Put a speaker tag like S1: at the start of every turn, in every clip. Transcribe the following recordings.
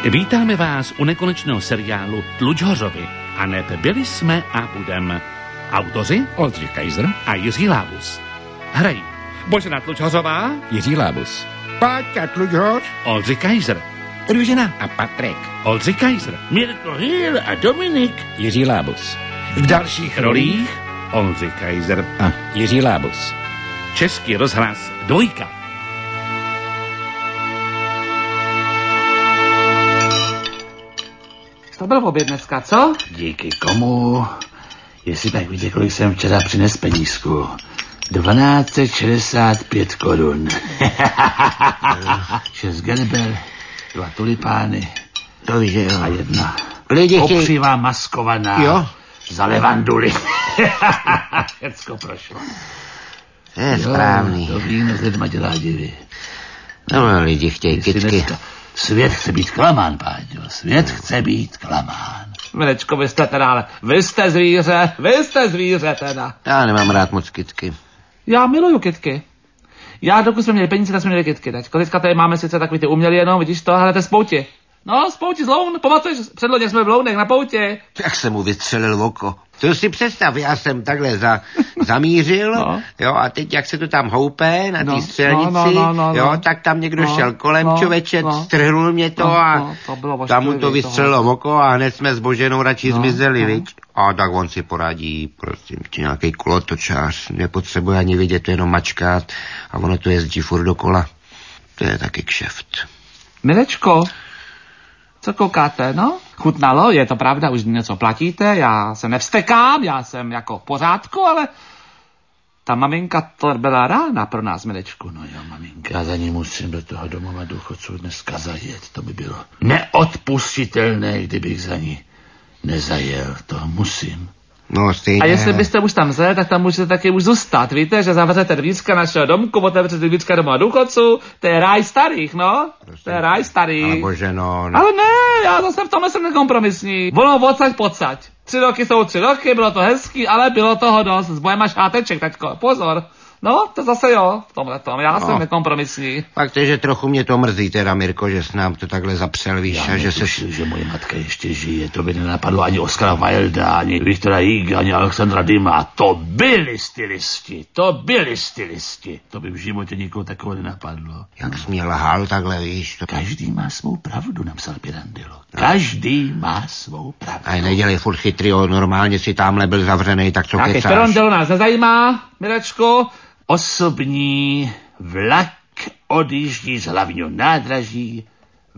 S1: Vítáme vás u nekonečného seriálu Tlučhořovi. A neb byli jsme a budem. Autoři
S2: Oldřich Kaiser
S1: a Jiří Lábus. Hrají Božena Tlučhořová,
S2: Jiří Lábus,
S3: Páťa Tlučhoř,
S1: Oldřich Kaiser,
S2: Růžena a Patrik,
S1: Oldřich Kaiser, Mirko Hýl a Dominik,
S2: Jiří Lábus.
S3: v dalších rolích
S1: Oldřich Kaiser
S2: A Jiří Lábus.
S1: Český rozhlas 2.
S4: To byl oběd dneska, co?
S5: Díky komu? Jestli tak víte, kolik jsem včera přines penízku. 1265 korun. 6 gerber, 2 tulipány.
S3: To víš, že jo.
S5: A 1
S3: Lidi chtějí...
S5: opřivá maskovaná.
S3: Jo.
S5: Za levanduly. Všecko prošlo.
S3: To je správný.
S5: To víno s lidma dělá divy.
S3: No, lidi chtějí
S5: Jestli
S3: kytky.
S5: dneska svět chce být klamán, Páťo. Svět chce být klamán.
S4: Mirečko, vy jste teda, ale vy jste zvíře teda.
S3: Já nemám rád moc kytky.
S4: Já miluju kytky. Já, dokud jsme měli peníze, tak jsme měli kytky. Teďka tady máme sice takový ty umělý jenom, vidíš to, hele, to je spouti. No, spouti z Loun, pamatuješ, předlodě jsme v Lounech na poutě.
S3: Jak jsem mu vystřelil oko. To si představ, já jsem takhle zamířil,
S4: No.
S3: jo, a teď jak se to tam houpe na té
S4: No,
S3: střelnici, jo, tak tam někdo šel kolem, člověče, strhnul mě to a
S4: to bylo
S3: tam mu to
S4: ošklivý
S3: vystřelilo oko a hned jsme s Boženou radši zmizeli, viď? A tak on si poradí, prostě nějaký kolotočář, nepotřebuje ani vidět, to jenom mačkat a ono to jezdí furt dokola. To je taky kšeft.
S4: Mirečko, co koukáte, no? Chutnalo, je to pravda, už něco platíte, já se nevstekám, já jsem jako v pořádku, ale ta maminka to byla rána pro nás, Mirečku.
S5: No jo, maminka, já za ní musím do toho domova důchodců dneska zajet. To by bylo neodpustitelné, kdybych za ní nezajel. To musím.
S3: No, stejně.
S4: A jestli byste už tam zajel, tak tam můžete taky už zůstat, víte, že zavřete dvířka našeho domku, otevřete dvířka domova důchodců, to je ráj starých, no, to je ráj starých.
S3: Ale Boženo,
S4: Ale ne, já zase v tomhle jsem nekompromisní. Ono odsaď pocať. 3 roky jsou 3 roky, bylo to hezký, ale bylo toho dost. S bojem a šáteček, taťko, pozor. No, to zase jo, v tomhle tom, já jsem nekompromisní.
S3: Fakt je, že trochu mě to mrzí teda, Mirko, že jsi nám to takhle zapřel, víš, a že
S5: Myslím, že moje matka ještě žije, to by nenapadlo ani Oskara Wilda, ani Viktora Higa, ani Alexandra Dima. To byli stylisti. To by v životě nikoho takového nenapadlo.
S3: Jak jsi mě lhal takhle, víš. To...
S5: Každý má svou pravdu, napsal Pirandello. Každý má svou pravdu.
S3: A nedělej furt chytrýho, normálně si tamhle byl zavřenej, tak co
S4: Nějaký
S3: kecáš?
S4: Pirandello nás nezajímá, Mirečku.
S5: Osobní vlak odjíždí z hlavního nádraží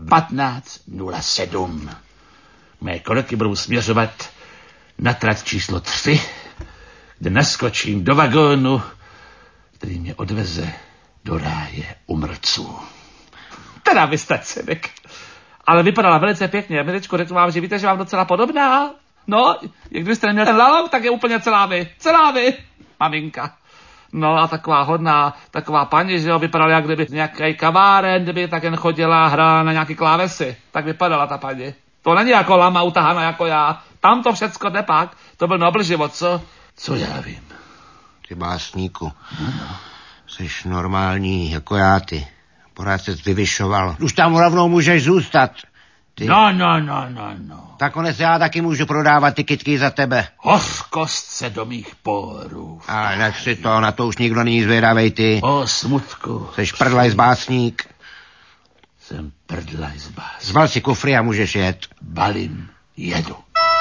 S5: 15:07. Mé kroky budou směřovat na trať číslo 3, kde naskočím do vagónu, který mě odveze do ráje umrtců.
S4: Teda vy jste cynik. Ale vypadala velice pěkně. Mirečku, řeknu vám, že víte, že vám docela podobná. No, jak kdybyste neměl ten lalok, tak je úplně celá vy, maminka. No a taková hodná, taková paní, že jo, vypadala, jak kdyby nějaký kaváren, kdyby tak jen chodila a hrála na nějaký klávesy. Tak vypadala ta paní. To není jako lama utahána jako já. Tam to všecko jde pak. To byl nobl život, co?
S5: Co já vím?
S3: Ty básníku. Jseš normální, jako já, ty. Pořád ses vyvyšoval. Už tam rovnou můžeš zůstat. Ty.
S5: No.
S3: Tak konec já taky můžu prodávat ty kytky za tebe.
S5: Hořkost se do mých porů.
S3: Ale nech si to, na to už nikdo není zvědavej, ty.
S5: O smutku.
S3: Jseš prdlaj z básník.
S5: Jsem prdlaj z bás.
S3: Zbal si kufry a můžeš jet.
S5: Balím, jedu.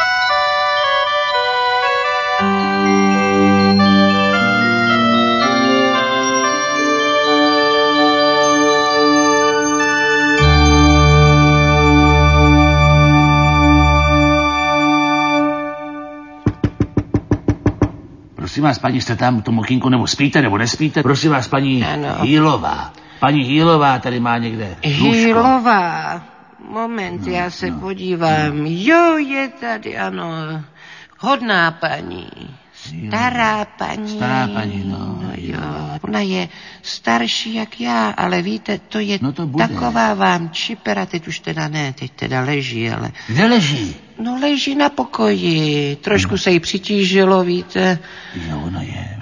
S5: Prosím vás, paní, jste tam v tom okýnku, nebo spíte, nebo nespíte? Prosím vás, paní Hýlová. Paní Hýlová tady má někde lůžko.
S6: Hýlová. Moment, já se podívám. Jo, je tady, ano. Hodná paní. Stará paní.
S5: Stará paní, no.
S6: No jo, ona je starší jak já, ale víte, to je
S5: No to bude.
S6: taková vám čipera, teď už teda ne, teď teda leží, ale...
S5: Kde leží?
S6: No leží na pokoji, trošku se jí přitížilo, víte.
S5: Jo, ona je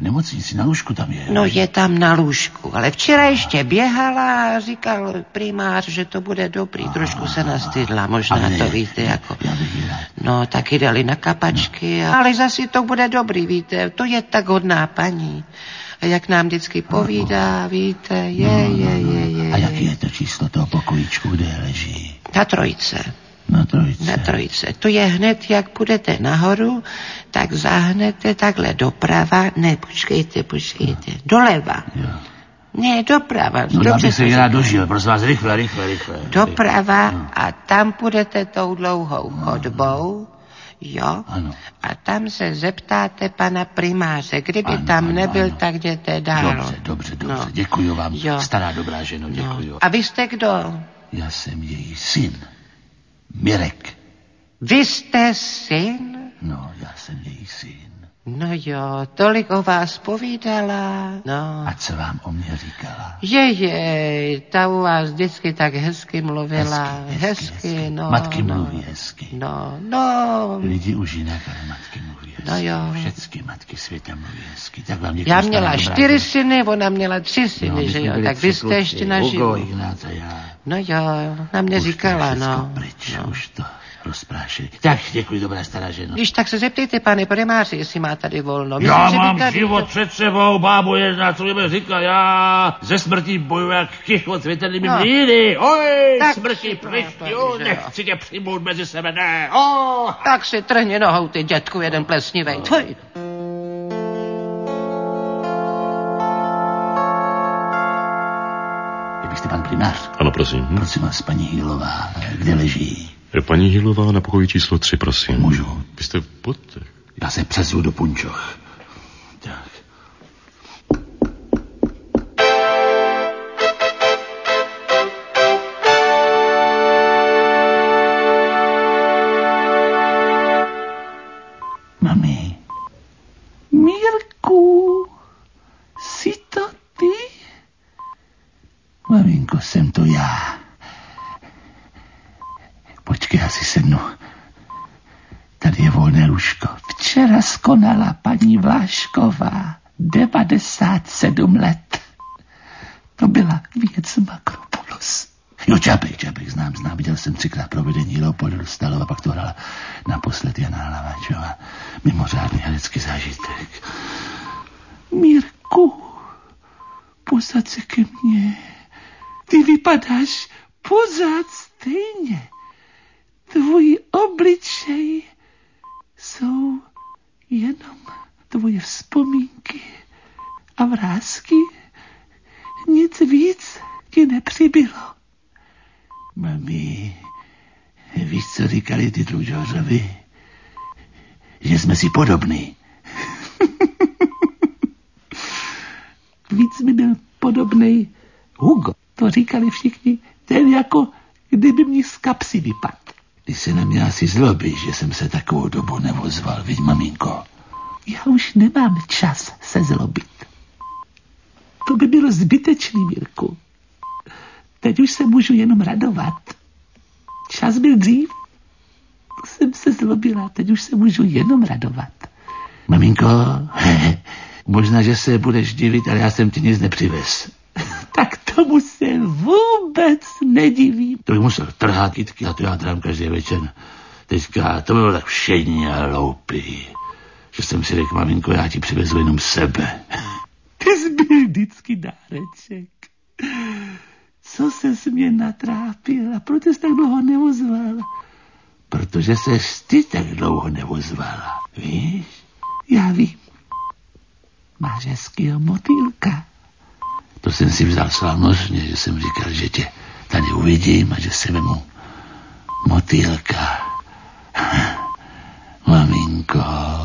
S5: nemocnici, na lůžku tam je.
S6: No je tam na lůžku, ale včera ještě běhala a říkal primář, že to bude dobrý. Trošku se nastydla, možná to víte, jako... No, taky dali na kapačky, ale zase to bude dobrý, víte, to je tak hodná paní. A jak nám vždycky povídá, víte, je.
S5: A jaký je to číslo toho pokojíčku, kde leží?
S6: Na Trojice.
S5: Na
S6: Trojice. To je hned, jak půjdete nahoru, tak zahnete takhle doprava. Ne, počkejte. Doleva.
S5: Jo.
S6: Ne, doprava.
S5: No, aby se já dožil, prosím vás, rychle.
S6: Doprava a tam půjdete tou dlouhou chodbou, jo?
S5: Ano.
S6: A tam se zeptáte pana primáře. Kdyby tam nebyl, tak jděte dál.
S5: Dobře, děkuji vám, stará dobrá ženo, děkuji.
S6: No. A vy jste kdo?
S5: Já jsem její syn. Mirek.
S6: Vy jste syn?
S5: No, já jsem její syn.
S6: No jo, tolik o vás povídala, no.
S5: A co vám o mě říkala?
S6: Jej, ta u vás vždycky tak hezky mluvila. Hezky. No.
S5: Matky mluví hezky.
S6: No.
S5: Lidi už jinak, ale matky mluví hezky.
S6: No jo.
S5: Všechny matky světa mluví hezky. Tak vám děkuji.
S6: Já měla 4 syny, ona měla 3 syny, že jo, tak vy jste ještě naživu.
S5: Hugo, Ignác a já.
S6: No jo, na mě říkala, no.
S5: Pryč, už to rozprášili. Tak, děkuji, dobrá stará ženo.
S6: Když tak se zeptejte, pane primáři, jestli má tady volno.
S5: Myslím, já mám tady život před sebou, bábo jedna, co mi říká, já ze smrtí bojuji jak kichot s větrnými mlýny. Oj, smrti pryč, jo, nechci tě přijmout mezi sebe, ne.
S6: Tak si trhni nohou, ty dětku, jeden plesnivej. Tvoj.
S5: Jste pan primář?
S2: Ano, prosím.
S5: Prosím vás, paní Hýlová, kde leží?
S2: Paní Hýlová na pokoji číslo 3, prosím.
S5: Můžu?
S2: Vy jste pojďte.
S5: Já se přesu do punčoch. Tak. Mami. Mírku, jsi to ty? Maminko, jsem to já. Počkej, já si sednu. Tady je volné lůžko. Včera skonala paní Vlášková. 97 let. To byla věc Makropoulos. Jo, Čapek, znám. Viděl jsem 3krát provedení Leopolda Dostálova, pak to hrala naposled Jana Hlaváčová. Mimořádný herecký zážitek. Mírku, posaď se ke mně. Ty vypadáš pořád stejně. Tvoji obličej jsou jenom tvoje vzpomínky a vrásky. Nic víc ti nepřibylo. Mami, víš, co říkali ty Tlučořovi? Že jsme si podobní. Víc mi byl podobnej Hugo. To říkali všichni, ten jako kdyby mě z kapsy vypadl. Ty se na mě asi zlobíš, že jsem se takovou dobu nevozval, viď, maminko? Já už nemám čas se zlobit. To by bylo zbytečný, Mirku. Teď už se můžu jenom radovat. Čas byl dřív. Jsem se zlobila, teď už se můžu jenom radovat. Maminko, možná, že se budeš divit, ale já jsem ti nic nepřivez. Tak tomu se vůbec nedivím. To bych musel trhat kytky a to já trhám každý večer. Teďka to bylo tak všední a hloupý, že jsem si řekl, maminko, já ti přivezu jenom sebe. Ty jsi byl vždycky dáreček. Co ses mě natrápil a proč jsi tak dlouho nevozval? Protože ses ty tak dlouho nevozvala, víš? Já vím. Máš hezkýho motýlka. To jsem si vzal slavnostně, že jsem říkal, že tě tady uvidím a že si vemu motýlka. Maminko.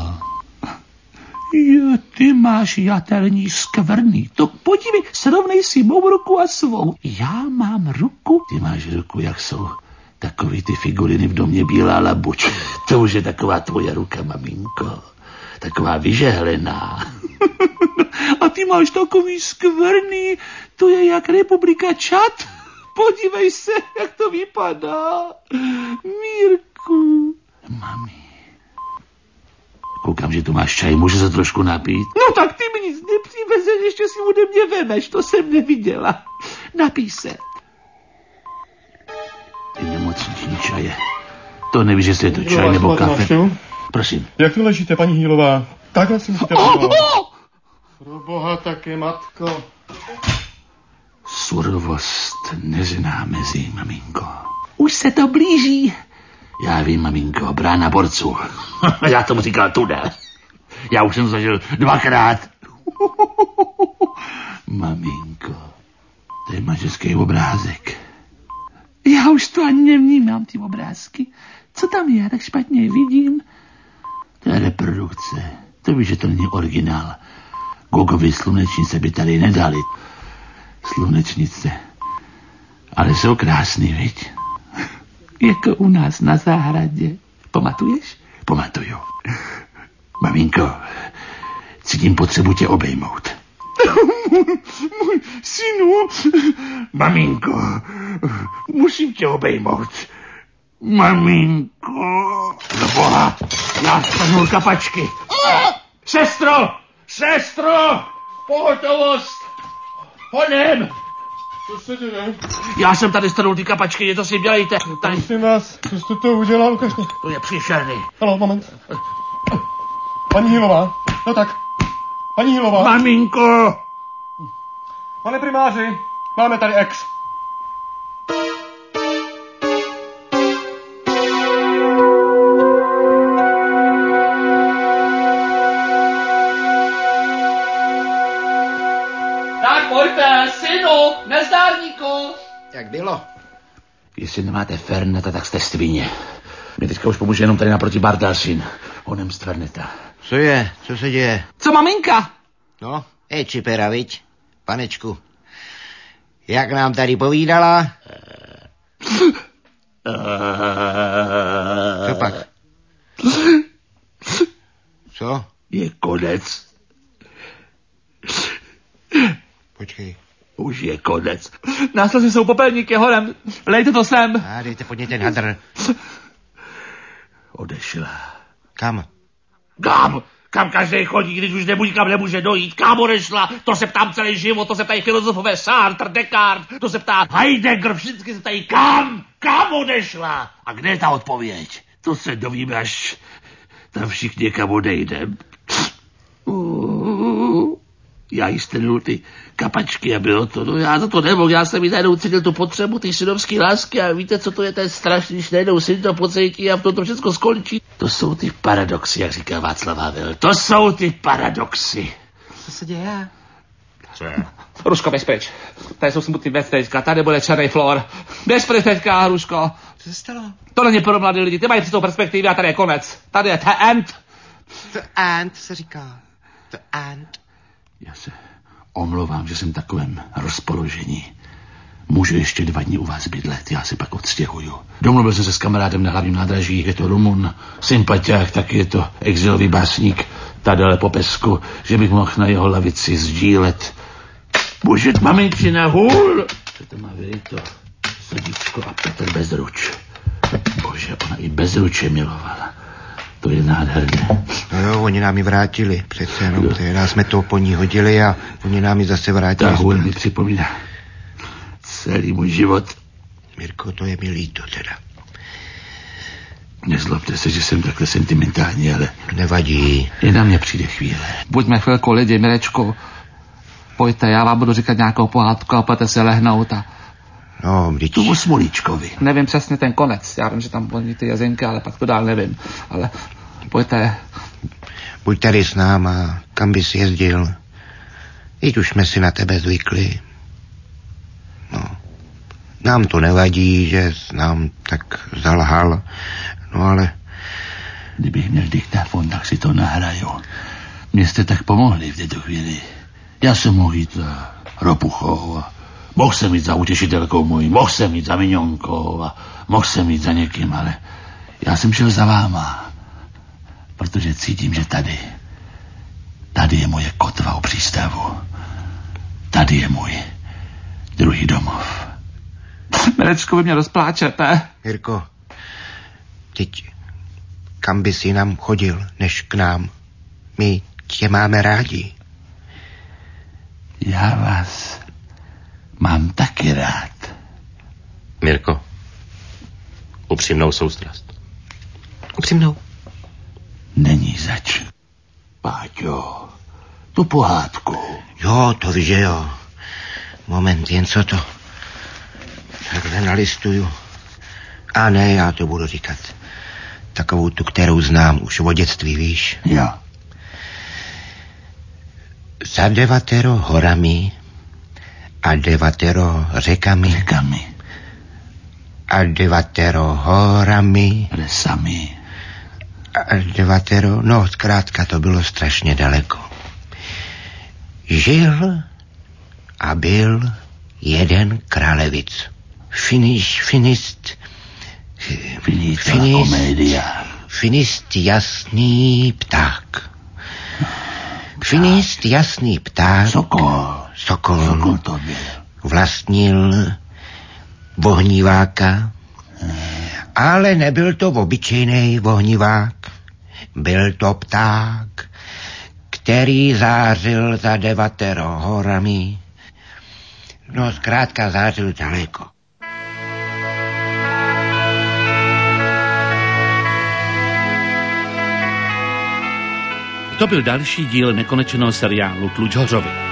S5: Jo, ty máš jatelní skvrný. To podívej, srovnej si mou ruku a svou. Já mám ruku. Ty máš ruku, jak jsou takový ty figuriny v domě Bílá labuť. To už je taková tvoje ruka, maminko. Taková vyžehlená. A ty máš takový skvrný. To je jak Republika Čad. Podívej se, jak to vypadá. Mírku. Mami. Koukám, že tu máš čaj, může se trošku napít? No tak ty mi nic vězení ještě si ode mě vemeš, to jsem neviděla. Napij se. Ty nemocniční čaje. To nevíš, jestli je to čaj nebo kafe. Prosím.
S7: Jak tu ležíte, paní Hýlová? Takhle si musíte pomoct. Pro boha taky, matko.
S5: Surovost nezná mezi, maminko. Už se to blíží. Já vím, maminko, brána borců. Já tomu říkal tunel. Já už jsem zažil 2krát. Maminko, to je manželský obrázek. Já už to ani nevnímám, ty obrázky. Co tam já tak špatně vidím? To je reprodukce. To víš, že to není originál. Gogovi slunečnice by tady nedali. Slunečnice. Ale jsou krásný, viď? Jako u nás na zahradě. Pamatuješ? Pamatuju. Maminko, cítím potřebu tě obejmout. Můj synu. Maminko, musím tě obejmout. Maminko. Za boha, já stanu kapačky. Sestro! Sestro! Pohotovost! Honem!
S7: Co se děje?
S5: Já jsem tady strnul ty kapačky, něco si dělejte. Tady.
S7: Prosím vás, co jste to udělal, ukažte.
S5: To je příšerný.
S7: Haló, moment. Paní Hýlová, no tak. Paní Hýlová.
S5: Maminko!
S7: Pane primáři, máme tady ex.
S4: Tak pojďte, synu, nezdárníku.
S3: Jak bylo?
S5: Jestli nemáte Ferneta, tak jste svině. Mě teďka už pomůže jenom tady naproti Bardal syn. Honem z Ferneta.
S3: Co je? Co se děje?
S4: Co maminka?
S3: No, čipera, viď? Panečku. Jak nám tady povídala? Co pak? Co?
S5: Je konec.
S3: Počkej.
S5: Už je konec.
S4: Následně jsou popelníky horem. Lejte to sem.
S3: Dejte pod ně ten hadr.
S5: Odešla.
S3: Kam?
S5: Kam? Kam každý chodí, když už nikam nemůže dojít? Kam odešla? To se ptám celý život, to se ptají filozofové Sartre, Descartes, to se ptá Heidegger, všichni se ptají kam? Kam odešla? A kde je ta odpověď? To se dovíme, až tam všichni někam odejdem. Já jí strnul ty kapačky a bylo to, no já to nemohl, já jsem jí najednou cítil tu potřebu, ty synovský lásky a víte, co to je ten strašný, když najednou syn to pocítí a v tom to všechno skončí. To jsou ty paradoxy, jak říká Václav Havel, to jsou ty paradoxy.
S3: Co se děje?
S5: Co je?
S4: Hruško, běž pryč. Tady jsou smutný věc teďka, tady bude černý flor. Běž pryč teďka, Hruško.
S3: Co se stalo?
S4: To není pro mladý lidi, ty mají při tou perspektivy a tady je konec. Tady je the end.
S3: The end se říká. The end.
S5: Já se omlouvám, že jsem v takovém rozpoložení. Můžu ještě 2 dny u vás bydlet, já se pak odstěhuju. Domluvil jsem se s kamarádem na hlavním nádraží, je to Rumun, sympatiák, taky je to exilový básník, tady po pesku, že bych mohl na jeho lavici sdílet. Bože, maminčina, hůl! Co to má to srdíčko a Petr Bezruč. Bože, ona i Bezruče milovala. To je nádherné.
S3: No jo, oni nám ji vrátili, přece jenom. Teda jsme to po ní hodili a oni nám ji zase vrátili.
S5: Ta hůl mi připomíná celý můj život.
S3: Mirko, to je mi líto teda.
S5: Nezlobte se, že jsem takhle sentimentální, ale...
S3: Nevadí.
S5: I na mě přijde chvíle.
S4: Buďme chvilku lidi, Mirečku. Pojďte, já vám budu říkat nějakou pohádku a pojďte se lehnout a...
S3: No, vždyť...
S5: Tomu Smolíčkovi.
S4: Nevím přesně ten konec. Já vím, že tam budou ty jazyňky, ale pak to dál nevím. Ale pojďte.
S3: Buď tady s náma, kam bys jezdil. Teď už jsme si na tebe zvykli. No. Nám to nevadí, že jsi nám tak zalhal. No ale...
S5: Kdybych měl diktafon, tak si to nahraju. Mně jste tak pomohli v této chvíli. Já jsem mohl jít za Ropuchou a mohl jsem jít za utěšitelkou mojí, mohl jsem jít za Miňonkou a mohl jsem jít za někým, ale já jsem šel za váma, protože cítím, že tady je moje kotva u přístavu. Tady je můj druhý domov.
S4: Mirečku, vy mě rozpláčete.
S3: Jirko, teď kam bys jinam chodil, než k nám? My tě máme rádi.
S5: Já vás mám taky rád.
S2: Mirko, upřímnou soustrast.
S3: Upřímnou.
S5: Není zač. Páťo, tu pohádku.
S3: Jo, to víš, že jo. Moment, jen co to. Takhle nalistuju. A ne, já to budu říkat. Takovou tu, kterou znám už od dětství, víš.
S5: Jo.
S3: Za 9 horami a 9 řekami a 9 horami
S5: Lesami.
S3: a 9, no zkrátka to bylo strašně daleko. Žil a byl jeden králevic. Finist jasný pták. Finist jasný pták. Sokol
S5: to byl.
S3: Vlastnil vohníváka, ale nebyl to obyčejný vohnívák. Byl to pták, který zářil za 9 horami. No zkrátka zářil daleko.
S1: To byl další díl nekonečného seriálu Tlučhořovi.